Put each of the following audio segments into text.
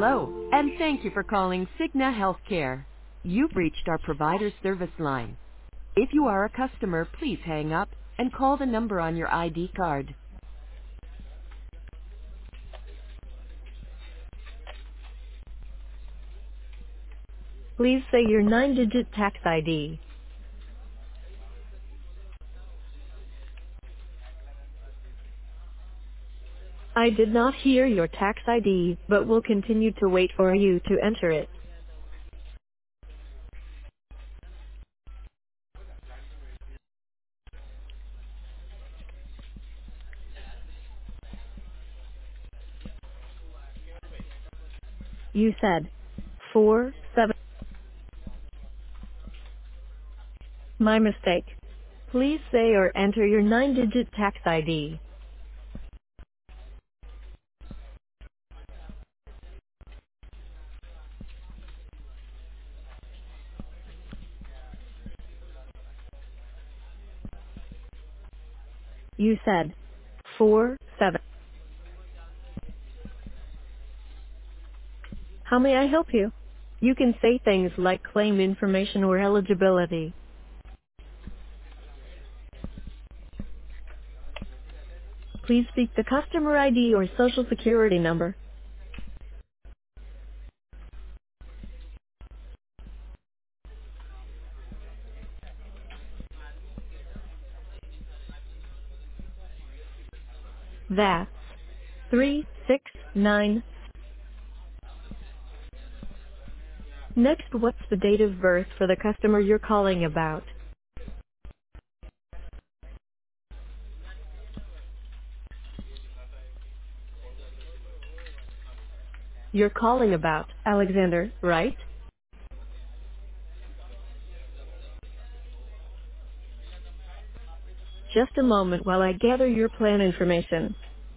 Hello, and thank you for calling Cigna Healthcare. You've reached our provider service line. If you are a customer, please hang up and call the number on your ID card. Please say your 9-digit tax ID. I did not hear your tax ID, but will continue to wait for you to enter it. You said 47. My mistake. Please say or enter your 9-digit tax ID. You said 47. How may I help you? You can say things like claim information or eligibility. Please speak the customer ID or social security number. That's 369. Next, what's the date of birth for the customer you're calling about? You're calling about Alexander, right? Just a moment while I gather your plan information.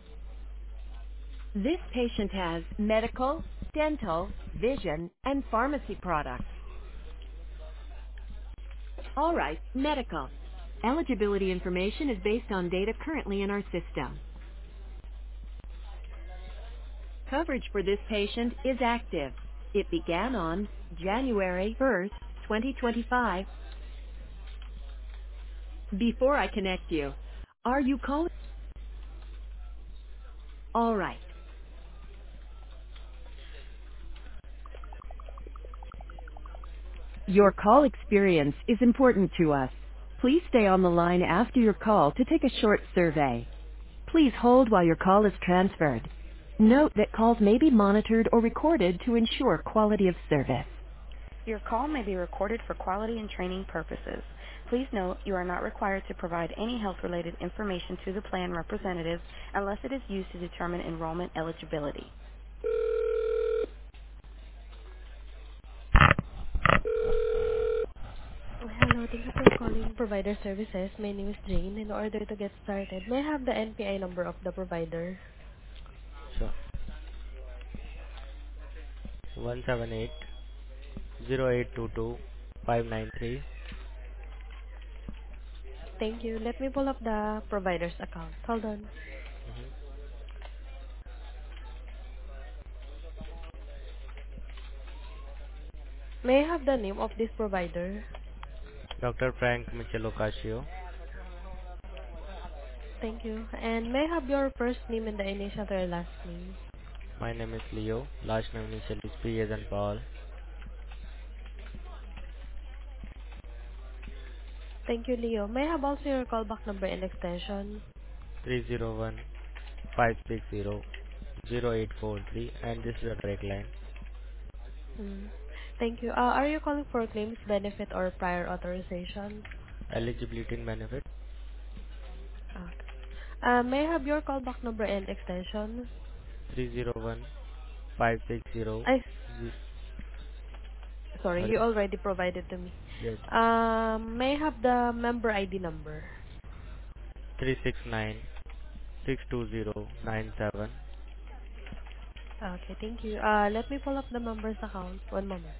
This patient has medical, dental, vision, and pharmacy products. All right, medical. Eligibility information is based on data currently in our system. Coverage for this patient is active. It began on January 1st, 2025. Before I connect you, are you calling? All right. Your call experience is important to us. Please stay on the line after your call to take a short survey. Please hold while your call is transferred. Note that calls may be monitored or recorded to ensure quality of service. Your call may be recorded for quality and training purposes. Please note you are not required to provide any health-related information to the plan representative unless it is used to determine enrollment eligibility. Hello, thank you for calling Provider Services. My name is Jane. In order to get started, may I have the NPI number of the provider? Sure. 178-0822-593. Thank you. Let me pull up the provider's account. Hold on. May I have the name of this provider? Dr. Frank Michel Ocasio. Thank you. And may I have your first name and the initial of your last name? My name is Leo. Last name initial is P as in Paul. Thank you, Leo. May I have also your callback number and extension? 301-560-0843, and this is a direct line. Mm. Thank you. Are you calling for claims, benefit, or prior authorization? Eligibility and benefit Okay. May I have your callback number and extension? 301-560. I Sorry, you Sorry. already provided to me. Yes. May I have the member ID number? 369-620-97. Okay, thank you. Let me pull up the member's account. One moment.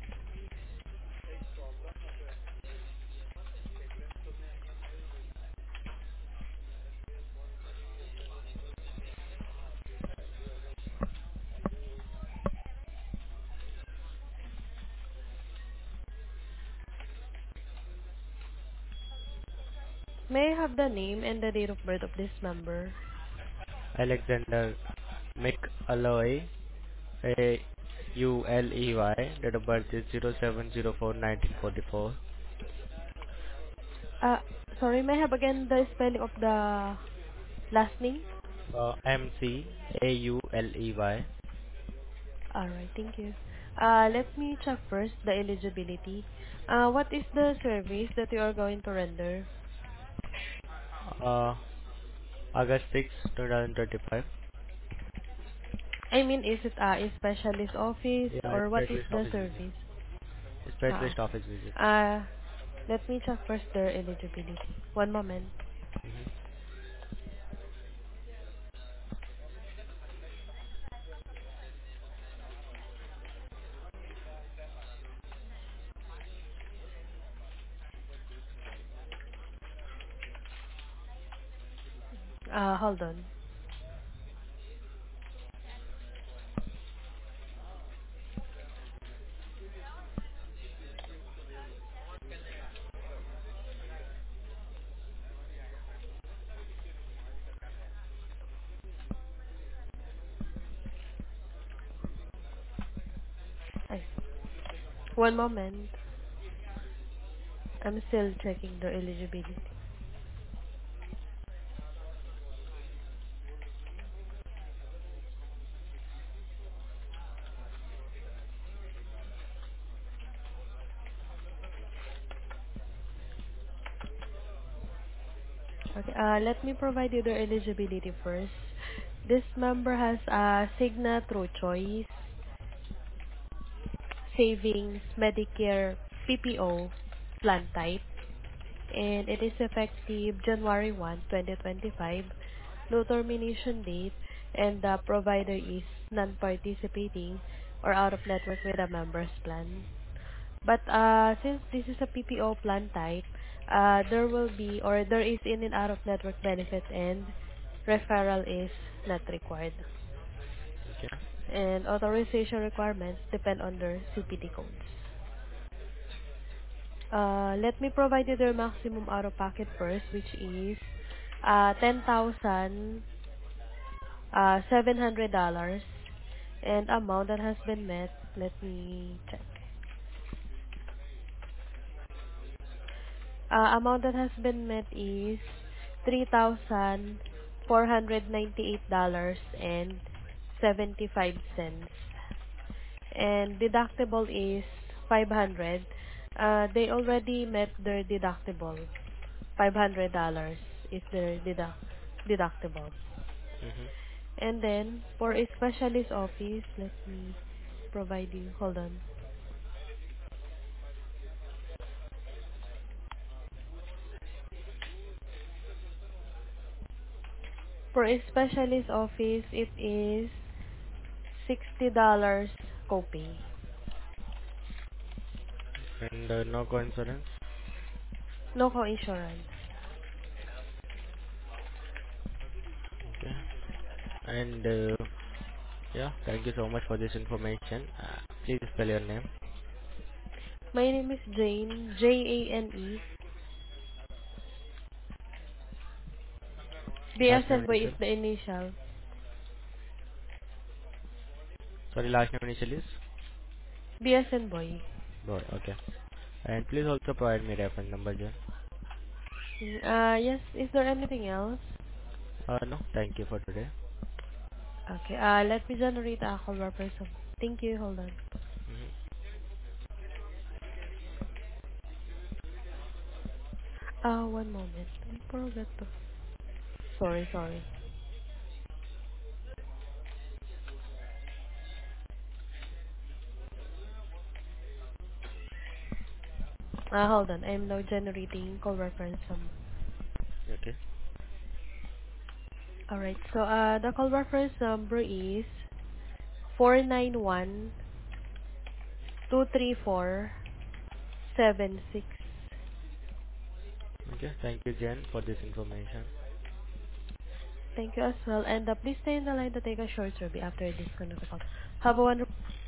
May I have the name and the date of birth of this member? Alexander McAlloy, AULEY. Date of birth is 07/04/1944. Uh, Sorry, may I have again the spelling of the last name? McAuley. Alright, thank you. Let me check first the eligibility. What is the service that you are going to render? Uh, August 6, 2025. I mean, is it a specialist office Yeah, or what is specialist the office visit. service? Ah, Specialist okay. office visit. Uh, Let me check first their eligibility. One moment. Hold on. Ay, one moment. I'm still checking the eligibility. Okay, let me provide you the eligibility first. This member has a Cigna True Choice Savings Medicare PPO plan type, and it is effective January 1, 2025. No termination date, and the provider is non-participating or out of network with a member's plan. But since this is a PPO plan type, there will be or there is in and out of network benefit and referral is not required. Okay. And authorization requirements depend on their CPT codes. Let me provide you their maximum out-of-pocket first, which is $10,700 and amount that has been met. Let me check. Amount that has been met is $3,498.75. And deductible is 500. They already met their deductible. $500 is their deductible. Mm-hmm. And then for a specialist office, let me provide you. Hold on. For a specialist office, it is $60 copay. And no coinsurance. No co-insurance. Okay. And yeah, thank you so much for this information. Please spell your name. My name is Jane, Jane. B as Last name in boy is initial. the initial. Sorry, last name initial is. B as in boy. Boy. Okay. And please also provide me reference number, Jen. Yes, is there anything else? No, thank you for today. Okay, let me generate a call reference. Thank you, hold on. Mm-hmm. One moment. I forgot to. Sorry. Hold on. I'm now generating call reference number. Okay. Alright, so the call reference number is 491-234-76. Okay. Thank you, Jen, for this information. Thank you as well. And please stay in the line to take a short survey after I disconnect the call. Have a wonderful